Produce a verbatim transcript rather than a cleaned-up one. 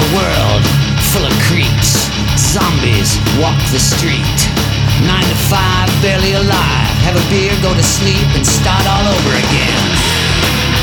a world full of creeps. Zombies walk the street. Nine to five, barely alive. Have a beer, go to sleep, and start all over again.